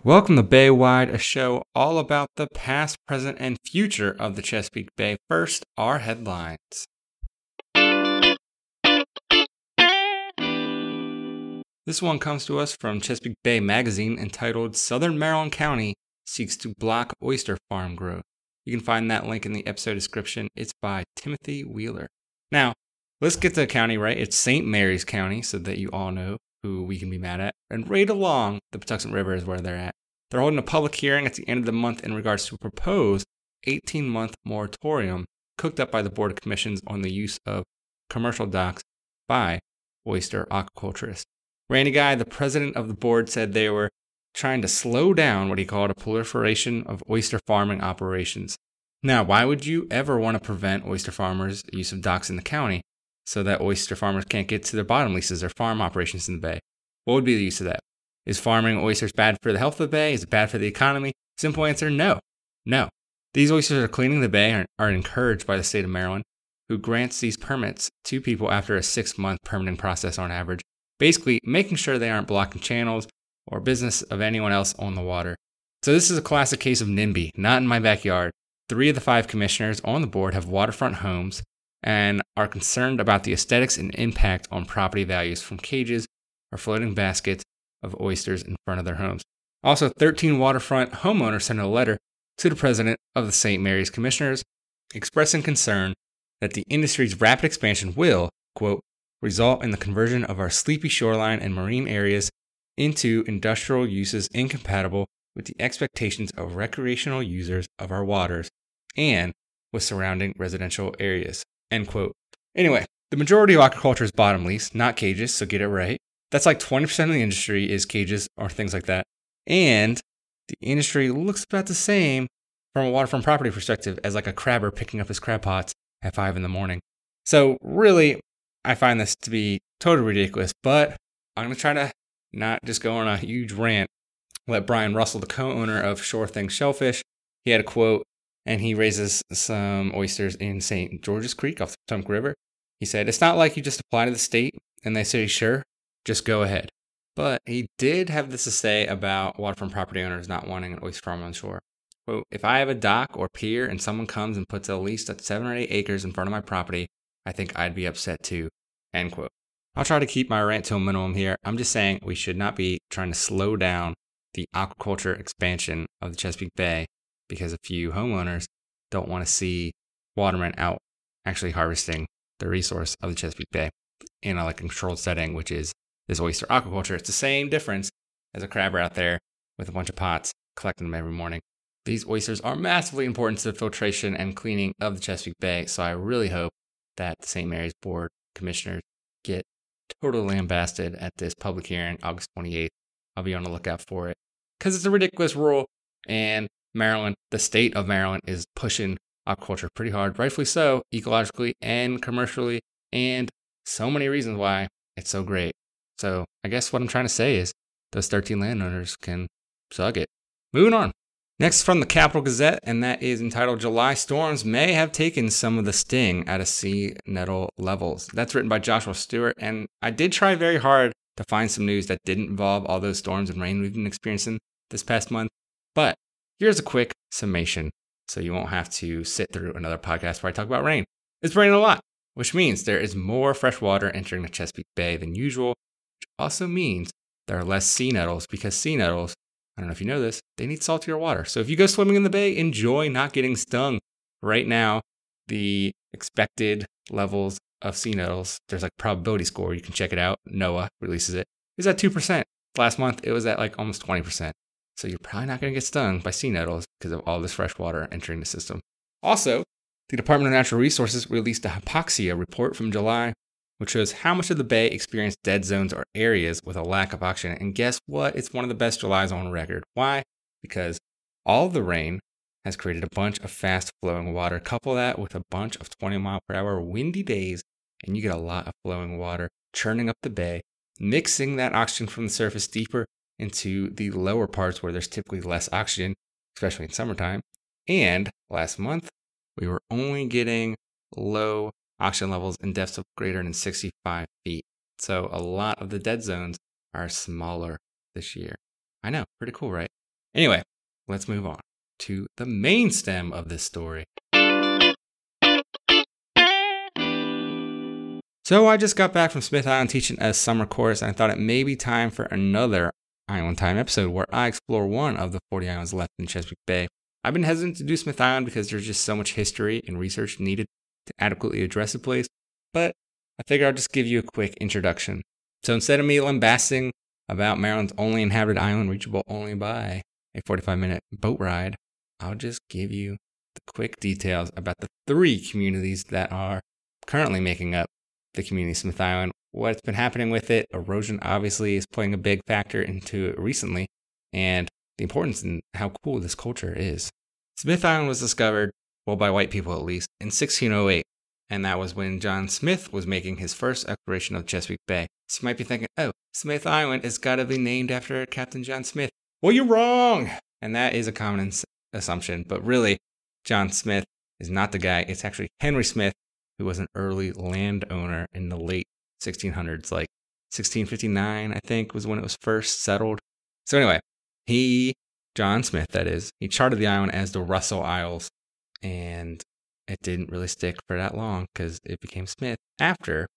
Welcome to Baywide, a show all about the past, present, and future of the Chesapeake Bay. First, our headlines. This one comes to us from Chesapeake Bay Magazine entitled Southern Maryland County Seeks to Block Oyster Farm Growth. You can find that link in the episode description. It's by Timothy Wheeler. Now, let's get to the county right. It's St. Mary's County, so that you all know who we can be mad at. And right along the Patuxent River is where they're at. They're holding a public hearing at the end of the month in regards to a proposed 18-month moratorium cooked up by the Board of Commissions on the use of commercial docks by oyster aquaculturists. Randy Guy, the president of the board, said they were trying to slow down what he called a proliferation of oyster farming operations. Now, why would you ever want to prevent oyster farmers' use of docks in the county so that oyster farmers can't get to their bottom leases or farm operations in the bay? What would be the use of that? Is farming oysters bad for the health of the bay? Is it bad for the economy? Simple answer, no. No. These oysters are cleaning the bay are encouraged by the state of Maryland, who grants these permits to people after a 6-month permitting process on average, basically making sure they aren't blocking channels or business of anyone else on the water. So this is a classic case of NIMBY, not in my backyard. 3 of the 5 commissioners on the board have waterfront homes and are concerned about the aesthetics and impact on property values from cages or floating baskets of oysters in front of their homes. Also, 13 waterfront homeowners sent a letter to the president of the St. Mary's Commissioners expressing concern that the industry's rapid expansion will, quote, result in the conversion of our sleepy shoreline and marine areas into industrial uses incompatible with the expectations of recreational users of our waters and with surrounding residential areas, end quote. Anyway, the majority of aquaculture is bottom lease, not cages, so get it right. That's like 20% of the industry is cages or things like that. And the industry looks about the same from a waterfront property perspective as like a crabber picking up his crab pots at 5 in the morning. So really, I find this to be totally ridiculous, but I'm going to try to not just go on a huge rant. Let Brian Russell, the co-owner of Shore Things Shellfish, he had a quote, and he raises some oysters in St. George's Creek off the Potomac River. He said, it's not like you just apply to the state and they say, sure, just go ahead. But he did have this to say about waterfront property owners not wanting an oyster farm on shore. Quote, if I have a dock or pier and someone comes and puts at least 7 or 8 acres in front of my property, I think I'd be upset too, end quote. I'll try to keep my rant to a minimum here. I'm just saying we should not be trying to slow down the aquaculture expansion of the Chesapeake Bay because a few homeowners don't want to see watermen out actually harvesting the resource of the Chesapeake Bay in a controlled setting, which is this oyster aquaculture. It's the same difference as a crabber out there with a bunch of pots, collecting them every morning. These oysters are massively important to the filtration and cleaning of the Chesapeake Bay, so I really hope that the St. Mary's Board commissioners get totally lambasted at this public hearing August 28th. I'll be on the lookout for it because it's a ridiculous rule, and Maryland, the state of Maryland, is pushing aquaculture pretty hard, rightfully so, ecologically and commercially, and so many reasons why it's so great. So I guess what I'm trying to say is those 13 landowners can suck it. Moving on. Next from the Capital Gazette, and that is entitled July Storms May Have Taken Some of the Sting Out of Sea Nettle Levels. That's written by Joshua Stewart, and I did try very hard to find some news that didn't involve all those storms and rain we've been experiencing this past month. But here's a quick summation so you won't have to sit through another podcast where I talk about rain. It's raining a lot, which means there is more fresh water entering the Chesapeake Bay than usual, which also means there are less sea nettles because sea nettles, I don't know if you know this, they need saltier water. So if you go swimming in the bay, enjoy not getting stung. Right now, the expected levels of sea nettles, there's probability score, you can check it out, NOAA releases it, is at 2%. Last month, it was at almost 20%. So you're probably not going to get stung by sea nettles because of all this fresh water entering the system. Also, the Department of Natural Resources released a hypoxia report from July, which shows how much of the bay experienced dead zones or areas with a lack of oxygen. And guess what? It's one of the best Julys on record. Why? Because all of the rain has created a bunch of fast-flowing water. Couple that with a bunch of 20-mile-per-hour windy days, and you get a lot of flowing water churning up the bay, mixing that oxygen from the surface deeper into the lower parts where there's typically less oxygen, especially in summertime. And last month, we were only getting low oxygen levels in depths of greater than 65 feet. So a lot of the dead zones are smaller this year. I know, pretty cool, right? Anyway, let's move on to the main stem of this story. So I just got back from Smith Island teaching a summer course, and I thought it may be time for another Island Time episode where I explore one of the 40 islands left in Chesapeake Bay. I've been hesitant to do Smith Island because there's just so much history and research needed to adequately address the place, but I figure I'll just give you a quick introduction. So instead of me lambasting about Maryland's only inhabited island reachable only by a 45-minute boat ride, I'll just give you the quick details about the 3 communities that are currently making up the community of Smith Island, what's been happening with it. Erosion obviously is playing a big factor into it recently, and the importance and how cool this culture is. Smith Island was discovered, well, by white people at least, in 1608, and that was when John Smith was making his first exploration of Chesapeake Bay. So you might be thinking, oh, Smith Island has got to be named after Captain John Smith. Well, you're wrong! And that is a common assumption, but really, John Smith is not the guy. It's actually Henry Smith, who was an early landowner in the late 1600s, like 1659, I think, was when it was first settled. So anyway, John Smith, that is, he charted the island as the Russell Isles, and it didn't really stick for that long because it became Smith after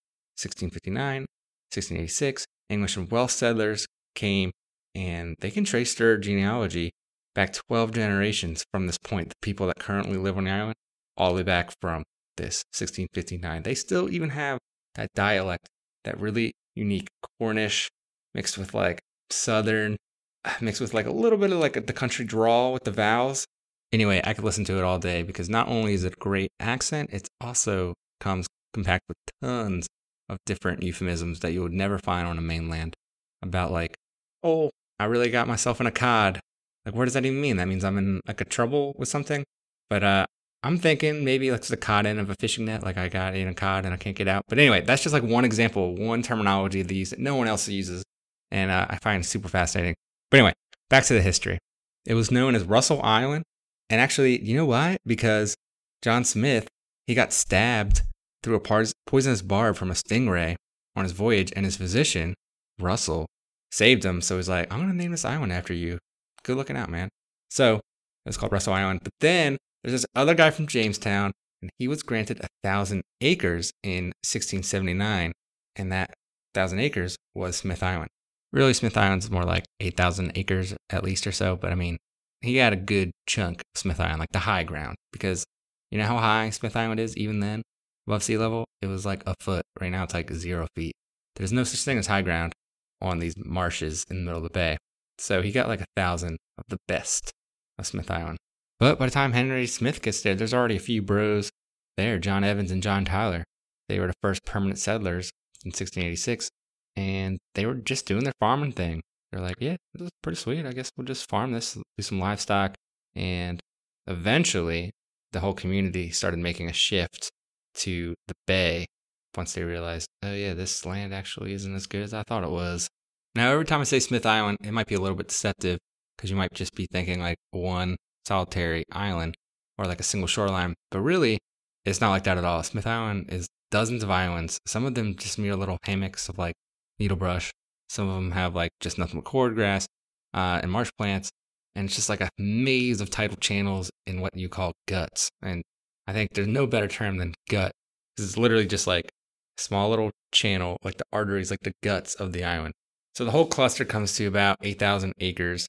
1659, 1686. English and Welsh settlers came, and they can trace their genealogy back 12 generations from this point. The people that currently live on the island, all the way back from this 1659. They still even have that dialect, that really unique Cornish mixed with like Southern, mixed with like a little bit of like the country drawl with the vowels. Anyway, I could listen to it all day because not only is it a great accent, it also comes compact with tons of different euphemisms that you would never find on the mainland. About like, oh, I really got myself in a cod. Like, what does that even mean? That means I'm in like a trouble with something. But I'm thinking maybe it's the cod end of a fishing net, like I got in a cod and I can't get out. But anyway, that's just like one example, one terminology they use that no one else uses, and I find super fascinating. But anyway, back to the history. It was known as Russell Island, and actually, you know why? Because John Smith, he got stabbed through a poisonous barb from a stingray on his voyage, and his physician, Russell, saved him. So he's like, I'm going to name this island after you. Good looking out, man. So it's called Russell Island. But then there's this other guy from Jamestown, and he was granted 1,000 acres in 1679, and that 1,000 acres was Smith Island. Really, Smith Island's more like 8,000 acres at least or so, but I mean, he had a good chunk of Smith Island, like the high ground, because you know how high Smith Island is even then, above sea level? It was like a foot. Right now it's like 0 feet. There's no such thing as high ground on these marshes in the middle of the bay. So he got like 1,000 of the best of Smith Island. But by the time Henry Smith gets there, there's already a few bros there, John Evans and John Tyler. They were the first permanent settlers in 1686, and they were just doing their farming thing. They're like, yeah, this is pretty sweet. I guess we'll just farm this, do some livestock. And eventually, the whole community started making a shift to the bay once they realized, oh yeah, this land actually isn't as good as I thought it was. Now, every time I say Smith Island, it might be a little bit deceptive because you might just be thinking like one solitary island or like a single shoreline, but really it's not like that at all. Smith Island is dozens of islands, some of them just mere little hammocks of like needle brush, some of them have like just nothing but cordgrass and marsh plants, and it's just like a maze of tidal channels in what you call guts. And I think there's no better term than gut, because it's literally just like a small little channel, like the arteries, like the guts of the island. So the whole cluster comes to about 8,000 acres.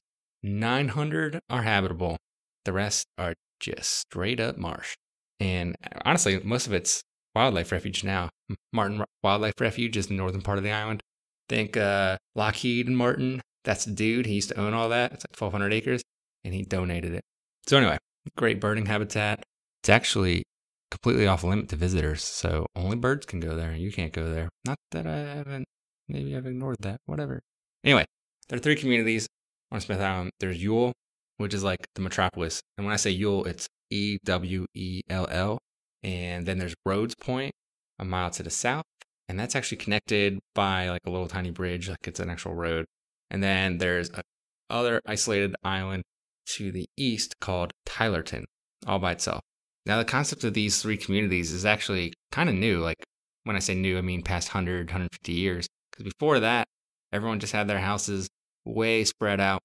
900 are habitable. The rest are just straight up marsh. And honestly, most of it's wildlife refuge now. Martin Wildlife Refuge is the northern part of the island. Think Lockheed and Martin. That's the dude. He used to own all that. It's like 1,200 acres, and he donated it. So anyway, great birding habitat. It's actually completely off limit to visitors, so only birds can go there. You can't go there. Not that I haven't. Maybe I've ignored that. Whatever. Anyway, there are 3 communities on Smith Island. There's Ewell, which is like the metropolis. And when I say Ewell, it's Ewell. And then there's Rhodes Point, a mile to the south. And that's actually connected by like a little tiny bridge, like it's an actual road. And then there's another isolated island to the east called Tylerton, all by itself. Now, the concept of these 3 communities is actually kind of new. Like, when I say new, I mean past 100, 150 years. Because before that, everyone just had their houses way spread out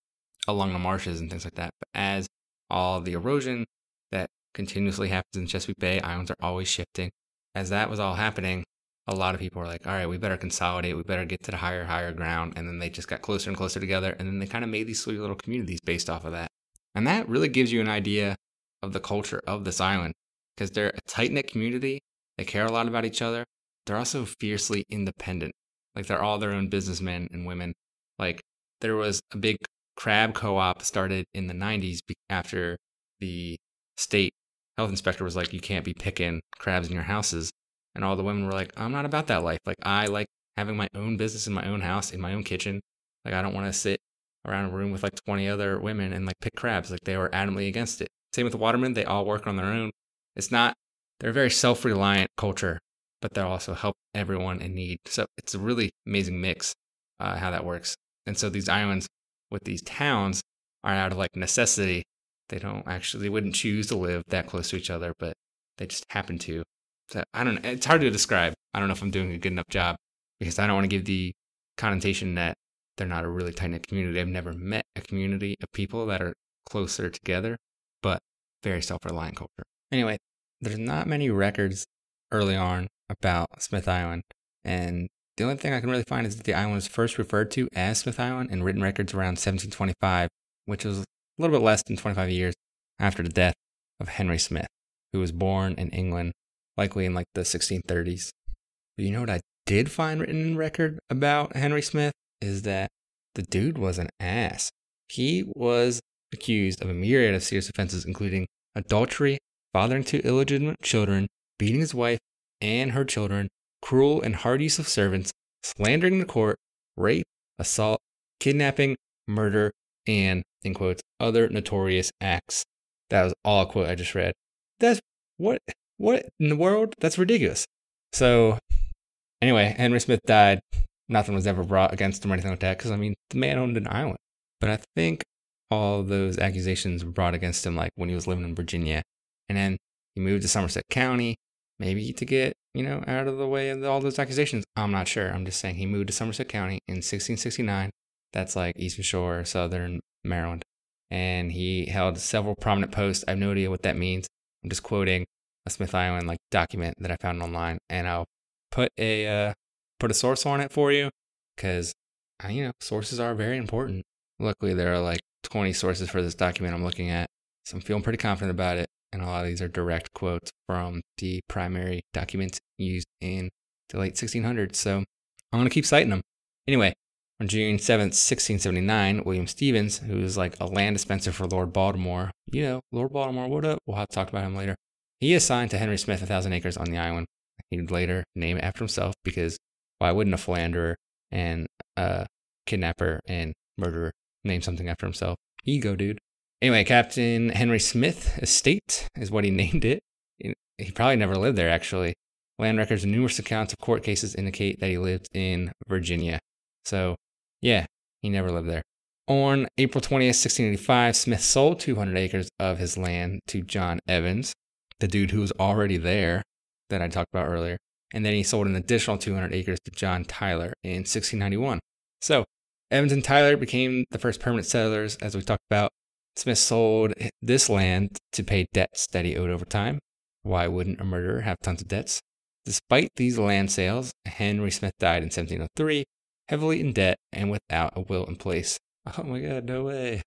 along the marshes and things like that. But as all the erosion that continuously happens in Chesapeake Bay, islands are always shifting. As that was all happening, a lot of people were like, all right, we better consolidate. We better get to the higher ground. And then they just got closer and closer together. And then they kind of made these sweet little communities based off of that. And that really gives you an idea of the culture of this island, because they're a tight-knit community. They care a lot about each other. They're also fiercely independent. Like, they're all their own businessmen and women. Like, there was a big crab co-op started in the 90s after the state health inspector was like, you can't be picking crabs in your houses. And all the women were like, I'm not about that life. Like, I like having my own business in my own house, in my own kitchen. Like, I don't want to sit around a room with like 20 other women and like pick crabs. Like, they were adamantly against it. Same with the watermen. They all work on their own. They're a very self-reliant culture, but they also help everyone in need. So it's a really amazing mix, how that works. And so these islands with these towns are out of like necessity. They wouldn't choose to live that close to each other, but they just happen to. So I don't know. It's hard to describe. I don't know if I'm doing a good enough job, because I don't want to give the connotation that they're not a really tight-knit community. I've never met a community of people that are closer together, but very self-reliant culture. Anyway, there's not many records early on about Smith Island, and the only thing I can really find is that the island was first referred to as Smith Island in written records around 1725, which was a little bit less than 25 years after the death of Henry Smith, who was born in England, likely in like the 1630s. But you know what I did find written in record about Henry Smith is that the dude was an ass. He was accused of a myriad of serious offenses, including adultery, fathering two illegitimate children, beating his wife and her children, cruel and hard use of servants, slandering the court, rape, assault, kidnapping, murder, and, in quotes, other notorious acts. That was all a quote I just read. That's what in the world? That's ridiculous. So, anyway, Henry Smith died. Nothing was ever brought against him or anything like that, because, I mean, the man owned an island. But I think all those accusations were brought against him, like, when he was living in Virginia. And then he moved to Somerset County, maybe to get, out of the way of all those accusations. I'm not sure. I'm just saying he moved to Somerset County in 1669. That's like Eastern Shore, Southern Maryland. And he held several prominent posts. I have no idea what that means. I'm just quoting a Smith Island document that I found online, and I'll put a source on it for you, because sources are very important. Luckily, there are 20 sources for this document I'm looking at, so I'm feeling pretty confident about it. And a lot of these are direct quotes from the primary documents used in the late 1600s. So I'm going to keep citing them. Anyway, on June 7th, 1679, William Stevens, who was a land dispenser for Lord Baltimore, Lord Baltimore, what up? We'll have to talk about him later. He assigned to Henry Smith 1,000 acres on the island. He would later name it after himself, because why wouldn't a philanderer and a kidnapper and murderer name something after himself? Ego, dude. Anyway, Captain Henry Smith Estate is what he named it. He probably never lived there, actually. Land records and numerous accounts of court cases indicate that he lived in Virginia. So, yeah, he never lived there. On April 20th, 1685, Smith sold 200 acres of his land to John Evans, the dude who was already there that I talked about earlier. And then he sold an additional 200 acres to John Tyler in 1691. So, Evans and Tyler became the first permanent settlers, as we talked about. Smith sold this land to pay debts that he owed over time. Why wouldn't a murderer have tons of debts? Despite these land sales, Henry Smith died in 1703, heavily in debt and without a will in place. Oh my God, no way.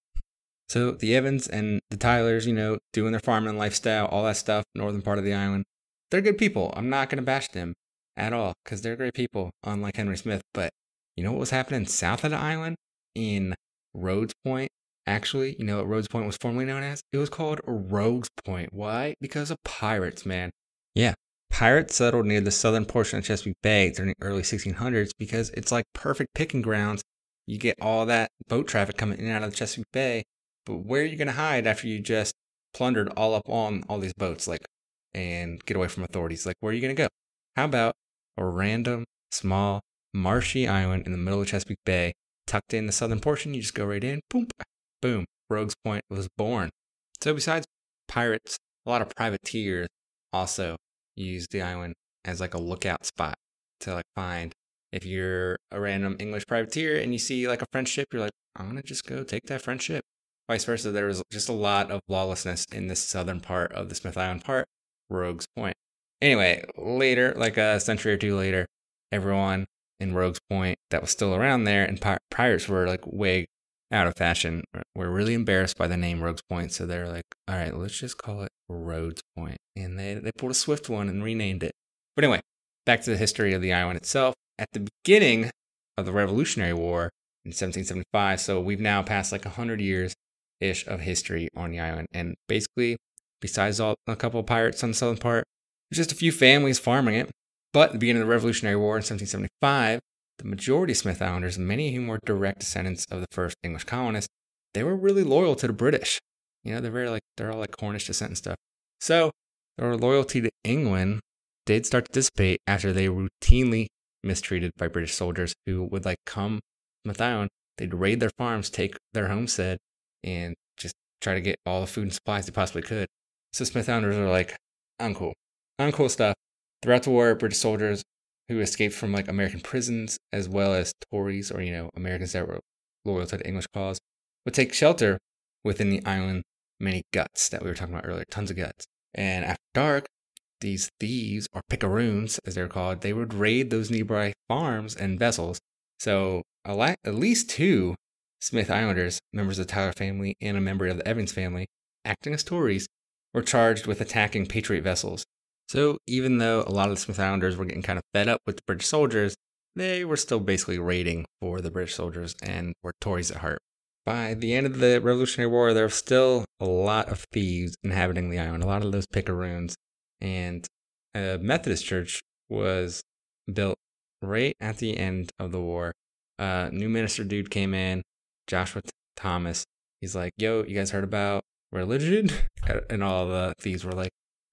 So the Evans and the Tylers, doing their farming lifestyle, all that stuff, northern part of the island, they're good people. I'm not going to bash them at all, because they're great people, unlike Henry Smith. But you know what was happening south of the island? In Rhodes Point? Actually, you know what Rhodes Point was formerly known as? It was called Rogues Point. Why? Because of pirates, man. Yeah, pirates settled near the southern portion of Chesapeake Bay during the early 1600s because it's perfect picking grounds. You get all that boat traffic coming in and out of the Chesapeake Bay, but where are you going to hide after you just plundered all up on all these boats, and get away from authorities? Where are you going to go? How about a random, small, marshy island in the middle of Chesapeake Bay, tucked in the southern portion? You just go right in, boom, Rogues Point was born. So besides pirates, a lot of privateers also use the island as a lookout spot to find. If you're a random English privateer and you see a French ship, you're like, I'm going to just go take that friendship. Vice versa, there was just a lot of lawlessness in the southern part of the Smith Island part, Rogues Point. Anyway, later, like a century or two later, everyone in Rogues Point that was still around there, and pirates were like way out of fashion, were really embarrassed by the name Rogues Point. So they're like, all right, let's just call it Rhodes Point. And they pulled a swift one and renamed it. But anyway, back to the history of the island itself. At the beginning of the Revolutionary War in 1775, so we've now passed like 100 years-ish of history on the island. And basically, besides a couple of pirates on the southern part, there's just a few families farming it. But at the beginning of the Revolutionary War in 1775, the majority of Smith Islanders, many of whom were direct descendants of the first English colonists, they were really loyal to the British. You know, they're all like Cornish descent and stuff. So their loyalty to England did start to dissipate after they were routinely mistreated by British soldiers who would like come to Smith Island. They'd raid their farms, take their homestead, and just try to get all the food and supplies they possibly could. So Smith Islanders are like, uncool. Uncool stuff. Throughout the war, British soldiers who escaped from like American prisons, as well as Tories or, Americans that were loyal to the English cause, would take shelter within the island many guts that we were talking about earlier, tons of guts. And after dark, these thieves, or picaroons as they're called, they would raid those nearby farms and vessels. So at least 2 Smith Islanders, members of the Tyler family and a member of the Evans family, acting as Tories, were charged with attacking Patriot vessels. So even though a lot of the Smith Islanders were getting kind of fed up with the British soldiers, they were still basically raiding for the British soldiers and were Tories at heart. By the end of the Revolutionary War, there were still a lot of thieves inhabiting the island, a lot of those picaroons. And a Methodist church was built right at the end of the war. New minister dude came in, Joshua Thomas. He's like, yo, you guys heard about religion? And all the thieves were like,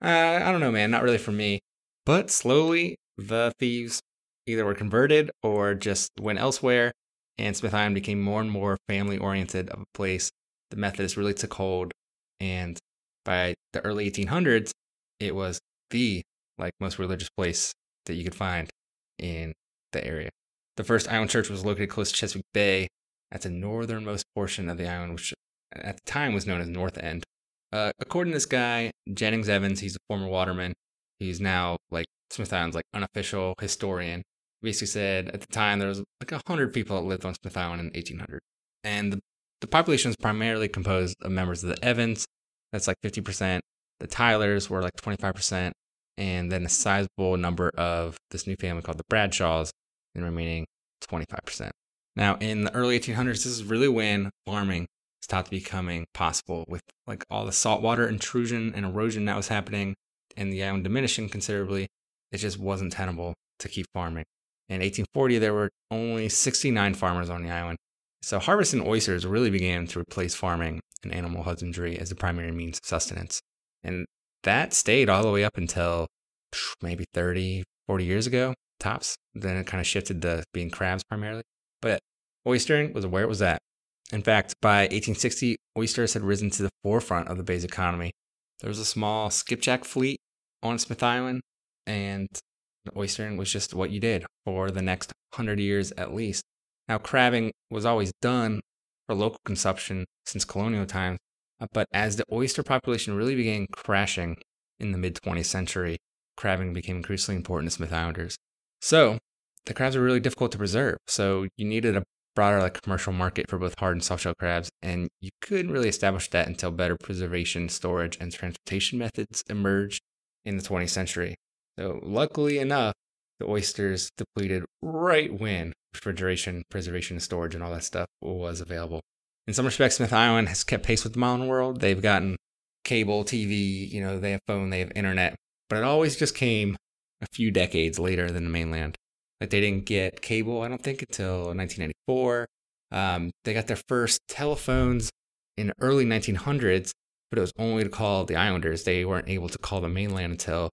I don't know, man, not really for me. But slowly, the thieves either were converted or just went elsewhere, and Smith Island became more and more family-oriented of a place. The Methodists really took hold, and by the early 1800s, it was the most religious place that you could find in the area. The first island church was located close to Chesapeake Bay at the northernmost portion of the island, which at the time was known as North End. According to this guy, Jennings Evans, he's a former waterman. He's now Smith Island's unofficial historian. Basically said at the time there was 100 people that lived on Smith Island in 1800. And the population was primarily composed of members of the Evans. That's 50%. The Tylers were 25%. And then a sizable number of this new family called the Bradshaws, and the remaining 25%. Now, in the early 1800s, this is really when farming stopped becoming possible with all the saltwater intrusion and erosion that was happening and the island diminishing considerably. It just wasn't tenable to keep farming. In 1840, there were only 69 farmers on the island. So harvesting oysters really began to replace farming and animal husbandry as the primary means of sustenance. And that stayed all the way up until maybe 30, 40 years ago, tops. Then it kind of shifted to being crabs primarily. But oystering was where it was at. In fact, by 1860, oysters had risen to the forefront of the bay's economy. There was a small skipjack fleet on Smith Island, and oystering was just what you did for the next 100 years at least. Now, crabbing was always done for local consumption since colonial times, but as the oyster population really began crashing in the mid-20th century, crabbing became increasingly important to Smith Islanders. So, the crabs were really difficult to preserve, so you needed a broader commercial market for both hard and soft shell crabs, and you couldn't really establish that until better preservation, storage, and transportation methods emerged in the 20th century. So luckily enough, the oysters depleted right when refrigeration, preservation, and storage and all that stuff was available. In some respects, Smith Island has kept pace with the modern world. They've gotten cable, TV, they have phone, they have internet, but it always just came a few decades later than the mainland. They didn't get cable, I don't think, until 1994. They got their first telephones in the early 1900s, but it was only to call the islanders. They weren't able to call the mainland until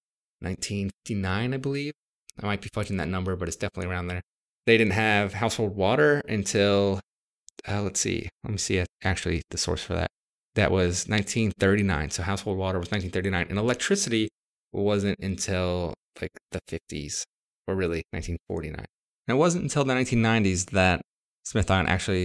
1959, I believe. I might be fudging that number, but it's definitely around there. They didn't have household water until, let me see actually the source for that. That was 1939. So household water was 1939. And electricity wasn't until the 50s, or really 1949. And it wasn't until the 1990s that Smith Island actually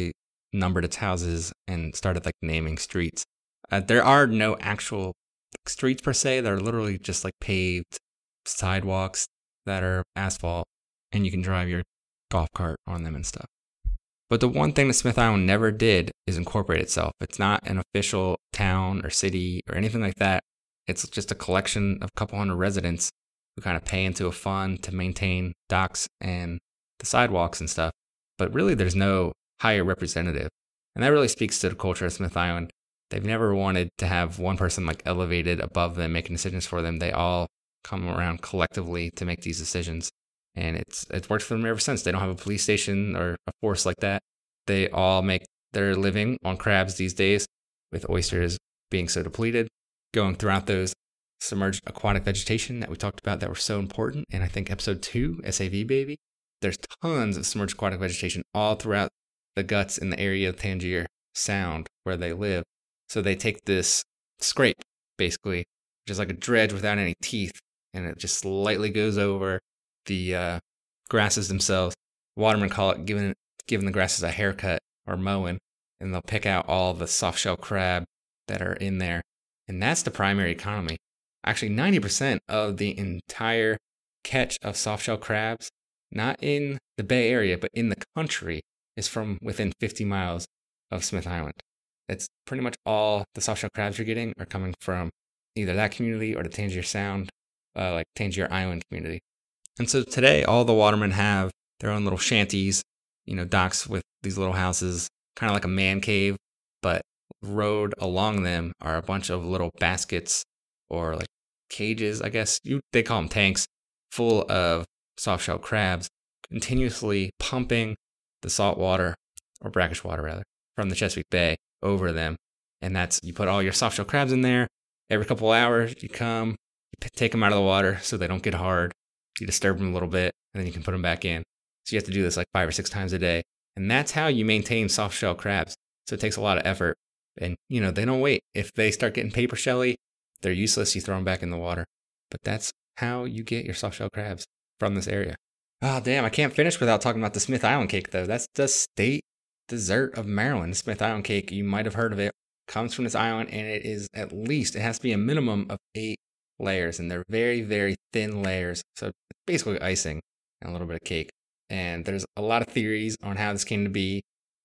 numbered its houses and started like naming streets. There are no actual streets per se. They're literally just like paved sidewalks that are asphalt, and you can drive your golf cart on them and stuff. But the one thing that Smith Island never did is incorporate itself. It's not an official town or city or anything like that. It's just a collection of a couple hundred residents who kind of pay into a fund to maintain docks and the sidewalks and stuff. But really, there's no higher representative. And that really speaks to the culture of Smith Island. They've never wanted to have one person like elevated above them, making decisions for them. They all come around collectively to make these decisions. And it's worked for them ever since. They don't have a police station or a force like that. They all make their living on crabs these days, with oysters being so depleted, going throughout those submerged aquatic vegetation that we talked about that were so important. And I think episode 2, SAV baby, there's tons of submerged aquatic vegetation all throughout the guts in the area of Tangier Sound where they live. So they take this scrape, basically, just like a dredge without any teeth, and it just slightly goes over the grasses themselves. Watermen call it giving the grasses a haircut or mowing, and they'll pick out all the soft-shell crab that are in there. And that's the primary economy. Actually, 90% of the entire catch of soft-shell crabs, not in the Bay Area, but in the country, is from within 50 miles of Smith Island. It's pretty much all the soft-shell crabs you're getting are coming from either that community or the Tangier Sound, like Tangier Island community. And so today, all the watermen have their own little shanties, docks with these little houses, kind of like a man cave, but rowed along them are a bunch of little baskets or like cages, I guess. They call them tanks, full of soft-shell crabs, continuously pumping the salt water, or brackish water rather, from the Chesapeake Bay over them. And you put all your soft-shell crabs in there. Every couple hours, you come, take them out of the water so they don't get hard. You disturb them a little bit, and then you can put them back in. So you have to do this like 5 or 6 times a day. And that's how you maintain soft-shell crabs. So it takes a lot of effort. And, they don't wait. If they start getting paper shelly, they're useless. You throw them back in the water. But that's how you get your soft-shell crabs from this area. Oh, damn. I can't finish without talking about the Smith Island cake, though. That's the state dessert of Maryland. The Smith Island cake, you might have heard of it, comes from this island, and it has to be a minimum of 8 layers. And they're very, very thin layers. So it's basically icing and a little bit of cake. And there's a lot of theories on how this came to be.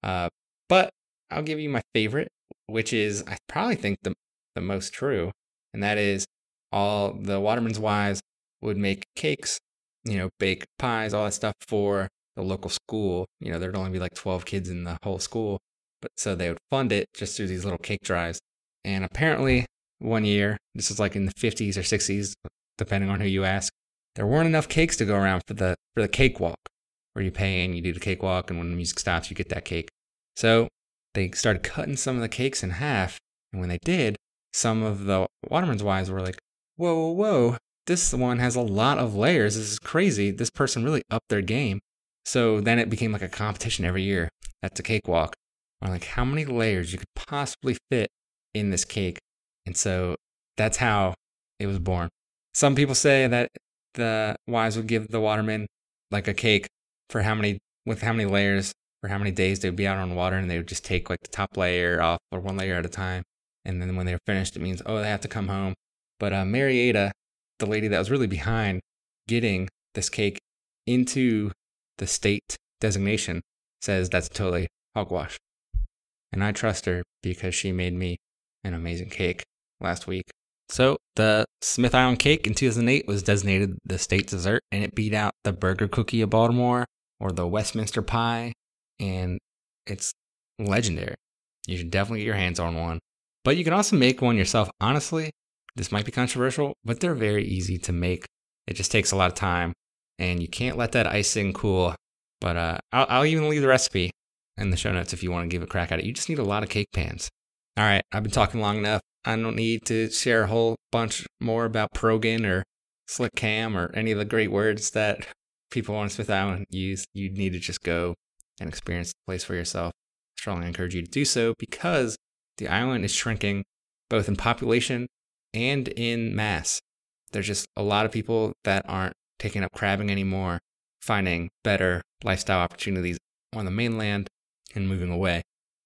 But I'll give you my favorite, which is, I probably think, the most true. And that is, all the watermen's wives would make cakes, bake pies, all that stuff for the local school. There'd only be like 12 kids in the whole school. But so they would fund it just through these little cake drives. And apparently one year, this is like in the 50s or 60s, depending on who you ask, there weren't enough cakes to go around for the cakewalk, where you pay and you do the cakewalk, and when the music stops, you get that cake. So they started cutting some of the cakes in half. And when they did, some of the watermen's wives were like, whoa, this one has a lot of layers. This is crazy. This person really upped their game. So then it became like a competition every year at the cakewalk. Or like how many layers you could possibly fit in this cake. And so that's how it was born. Some people say that the wives would give the watermen like a cake for how many layers, for how many days they would be out on water, and they would just take like the top layer off or one layer at a time. And then when they were finished, it means, they have to come home. But Marietta, the lady that was really behind getting this cake into the state designation, says that's totally hogwash. And I trust her because she made me an amazing cake last week. So the Smith Island cake in 2008 was designated the state dessert, and it beat out the Burger Cookie of Baltimore or the Westminster Pie, and it's legendary. You should definitely get your hands on one. But you can also make one yourself. Honestly, this might be controversial, but they're very easy to make. It just takes a lot of time, and you can't let that icing cool. But I'll even leave the recipe in the show notes if you want to give a crack at it. You just need a lot of cake pans. All right, I've been talking long enough. I don't need to share a whole bunch more about Progan or Slick Cam or any of the great words that people on Smith Island use. You need to just go and experience the place for yourself. I strongly encourage you to do so because the island is shrinking both in population and in mass. There's just a lot of people that aren't taking up crabbing anymore, finding better lifestyle opportunities on the mainland and moving away.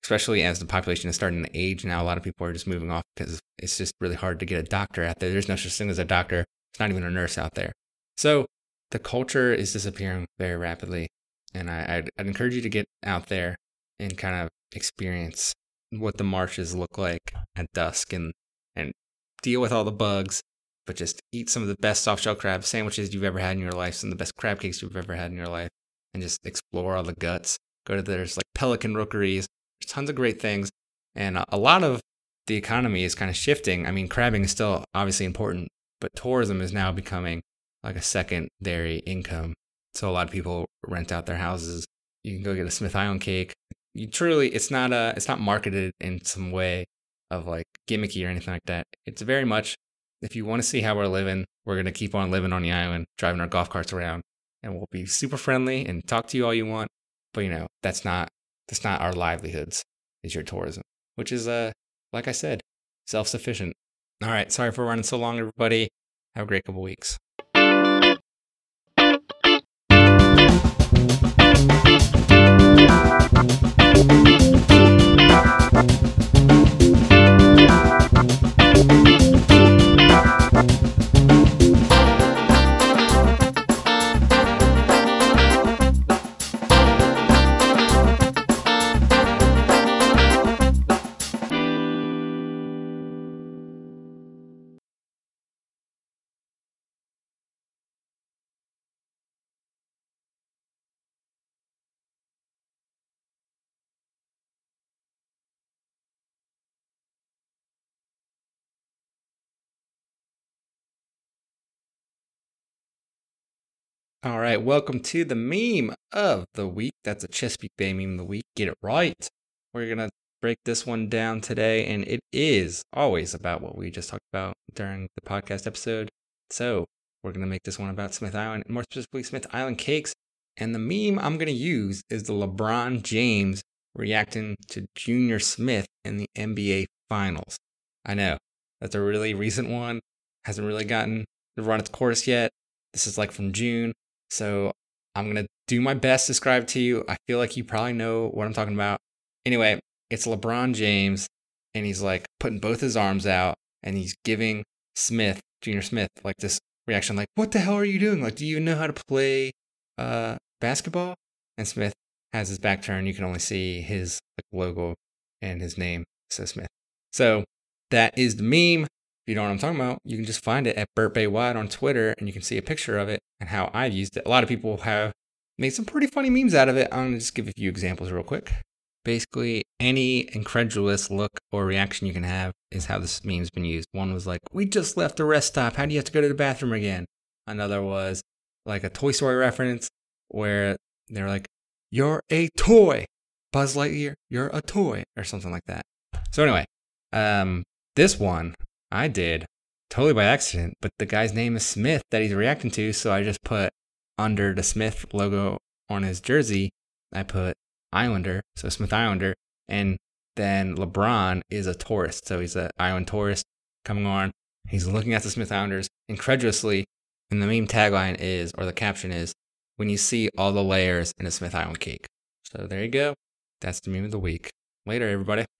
especially as the population is starting to age now. A lot of people are just moving off because it's just really hard to get a doctor out there. There's no such thing as a doctor. It's not even a nurse out there. So the culture is disappearing very rapidly. And I'd encourage you to get out there and kind of experience what the marshes look like at dusk and deal with all the bugs, but just eat some of the best soft shell crab sandwiches you've ever had in your life, some of the best crab cakes you've ever had in your life, and just explore all the guts. There's like pelican rookeries, there's tons of great things. And a lot of the economy is kind of shifting. I mean, crabbing is still obviously important, but tourism is now becoming like a secondary income. So a lot of people rent out their houses. You can go get a Smith Island cake. It's not marketed in some way of like gimmicky or anything like that. It's very much, if you want to see how we're living, we're going to keep on living on the island, driving our golf carts around, and we'll be super friendly and talk to you all you want. But that's not our livelihoods, is your tourism, which is, like I said, self-sufficient. All right. Sorry for running so long, everybody. Have a great couple weeks. All right, welcome to the meme of the week. That's a Chesapeake Bay meme of the week. Get it right. We're going to break this one down today, and it is always about what we just talked about during the podcast episode. So we're going to make this one about Smith Island, and more specifically Smith Island cakes. And the meme I'm going to use is the LeBron James reacting to Junior Smith in the NBA Finals. I know, that's a really recent one. Hasn't really gotten to run its course yet. This is like from June. So I'm going to do my best to describe to you. I feel like you probably know what I'm talking about. Anyway, it's LeBron James, and he's like putting both his arms out, and he's giving Junior Smith, like this reaction, like, what the hell are you doing? Like, do you know how to play basketball? And Smith has his back turned. You can only see his logo and his name, says Smith. So that is the meme. If you know what I'm talking about, you can just find it at Burt Bay Wide on Twitter, and you can see a picture of it and how I've used it. A lot of people have made some pretty funny memes out of it. I'm going to just give a few examples real quick. Basically, any incredulous look or reaction you can have is how this meme's been used. One was like, we just left the rest stop. How do you have to go to the bathroom again? Another was like a Toy Story reference where they're like, you're a toy. Buzz Lightyear, you're a toy, or something like that. So anyway, this one I did totally by accident, but the guy's name is Smith that he's reacting to, so I just put under the Smith logo on his jersey, I put Islander, so Smith Islander, and then LeBron is a tourist, so he's an island tourist coming on. He's looking at the Smith Islanders incredulously, and the meme tagline is, or the caption is, when you see all the layers in a Smith Island cake. So there you go. That's the meme of the week. Later, everybody.